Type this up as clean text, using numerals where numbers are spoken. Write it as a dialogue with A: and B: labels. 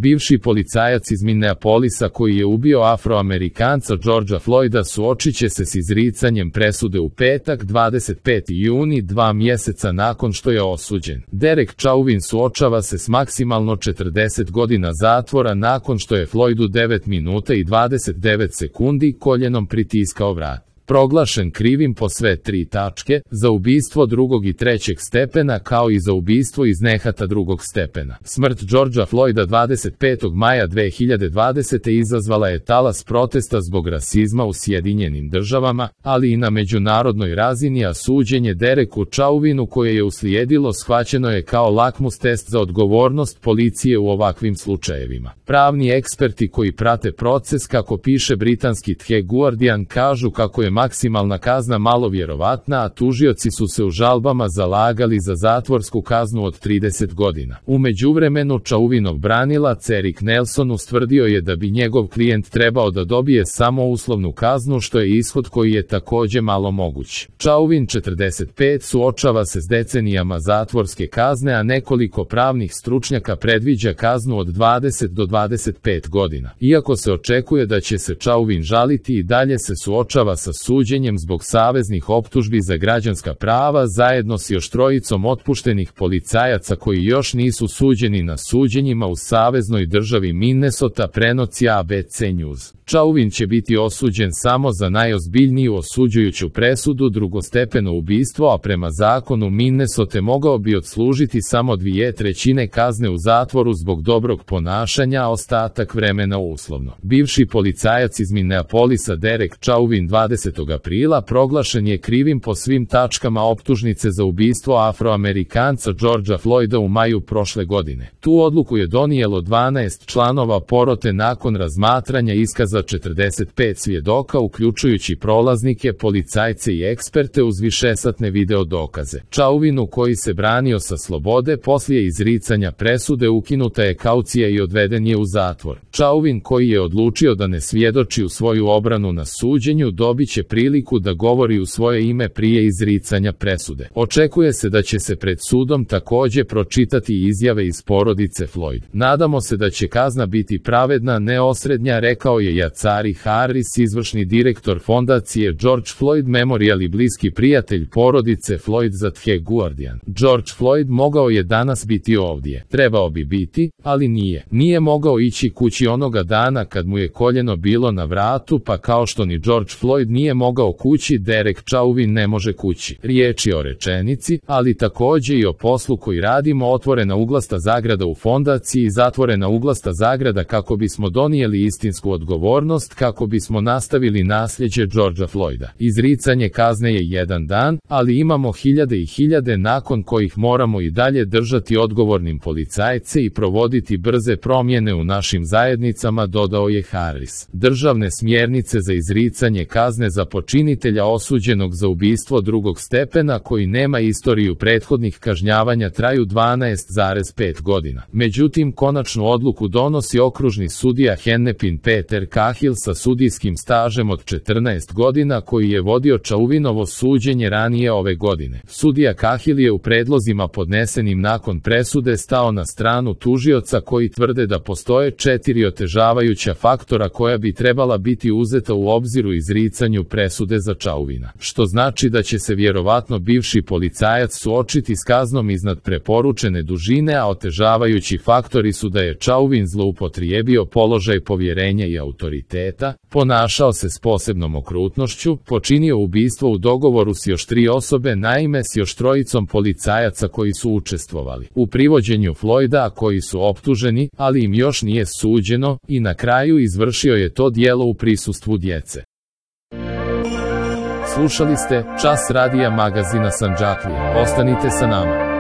A: Bivši policajac iz Minneapolisa koji je ubio Afroamerikanca Georgea Floyda suočit će se s izricanjem presude u petak 25. juni, 2 mjeseca nakon što je osuđen. Derek Chauvin suočava se s maksimalno 40 godina zatvora nakon što je Floydu 9 minuta i 29 sekundi koljenom pritiskao vrat. Proglašen krivim po sve 3 tačke, za ubistvo drugog i trećeg stepena kao i za ubistvo iz nehata drugog stepena. Smrt Georgea Floyda 25. maja 2020. izazvala je talas protesta zbog rasizma u Sjedinjenim Državama, ali i na međunarodnoj razini, a suđenje Dereku Chauvinu koje je uslijedilo shvaćeno je kao lakmus test za odgovornost policije u ovakvim slučajevima. Pravni eksperti koji prate proces, kako piše britanski The Guardian, kažu kako je maksimalna kazna malo vjerovatna, a tužioci su se u žalbama zalagali za zatvorsku kaznu od 30 godina. U međuvremenu Chauvinov branilac Eric Nelson ustvrdio je da bi njegov klijent trebao da dobije samo uslovnu kaznu, što je ishod koji je takođe malo moguć. Chauvin 45 suočava se s decenijama zatvorske kazne, a nekoliko pravnih stručnjaka predviđa kaznu od 20 do 25 godina. Iako se očekuje da će se Chauvin žaliti, i dalje se suočava sa suđenjem zbog saveznih optužbi za građanska prava zajedno s još 3 otpuštenih policajaca koji još nisu suđeni na suđenjima u saveznoj državi Minnesota, prenosi ABC News. Chauvin će biti osuđen samo za najozbiljniju osuđujuću presudu, drugostepeno ubistvo, a prema zakonu Minnesote mogao bi odslužiti samo 2/3 kazne u zatvoru zbog dobrog ponašanja, a ostatak vremena uslovno. Bivši policajac iz Minneapolisa Derek Chauvin 20. aprila proglašen je krivim po svim tačkama optužnice za ubistvo Afroamerikanca Georgea Floyda u maju prošle godine. Tu odluku je donijelo 12 članova porote nakon razmatranja iskaza 45 svjedoka, uključujući prolaznike, policajce i eksperte, uz višesatne video dokaze. Chauvinu, koji se branio sa slobode poslije izricanja presude, ukinuta je kaucija i odveden je u zatvor. Chauvin, koji je odlučio da ne svjedoči u svoju obranu na suđenju, dobit će priliku da govori u svoje ime prije izricanja presude. Očekuje se da će se pred sudom takođe pročitati izjave iz porodice Floyd. Nadamo se da će kazna biti pravedna, neosrednja, rekao je Jacari Harris, izvršni direktor fondacije George Floyd Memorial i bliski prijatelj porodice Floyd za The Guardian. George Floyd mogao je danas biti ovdje. Trebao bi biti, ali nije. Nije mogao ići kući onoga dana kad mu je koljeno bilo na vratu, pa kao što ni George Floyd nije mogao kući, Derek Chauvin ne može kući. Riječ je o rečenici, ali takođe i o poslu koji radimo, otvorena uglasta zagrada u fondaciji, zatvorena uglasta zagrada, kako bismo donijeli istinsku odgovornost, kako bismo nastavili nasljeđe Georgea Floyda. Izricanje kazne je 1 dan, ali imamo hiljade i hiljade nakon kojih moramo i dalje držati odgovornim policajce i provoditi brze promjene u našim zajednicama, dodao je Harris. Državne smjernice za izricanje kazne za počinitelja osuđenog za ubistvo drugog stepena koji nema istoriju prethodnih kažnjavanja traju 12,5 godina. Međutim, konačnu odluku donosi okružni sudija Hennepin Peter Cahill sa sudijskim stažem od 14 godina, koji je vodio Chauvinovo suđenje ranije ove godine. Sudija Cahill je u predlozima podnesenim nakon presude stao na stranu tužioca koji tvrde da postoje 4 otežavajuća faktora koja bi trebala biti uzeta u obzir u izricanju presude za Chauvina, što znači da će se vjerovatno bivši policajac suočiti s kaznom iznad preporučene dužine, a otežavajući faktori su da je Chauvin zloupotrijebio položaj povjerenja i autoriteta, ponašao se s posebnom okrutnošću, počinio ubistvo u dogovoru s još 3 osobe, naime s još 3 policajaca koji su učestvovali u privođenju Floyda, a koji su optuženi, ali im još nije suđeno, i na kraju izvršio je to djelo u prisustvu djece. Slušali ste Čas radija magazina Sandžaklija. Ostanite sa nama.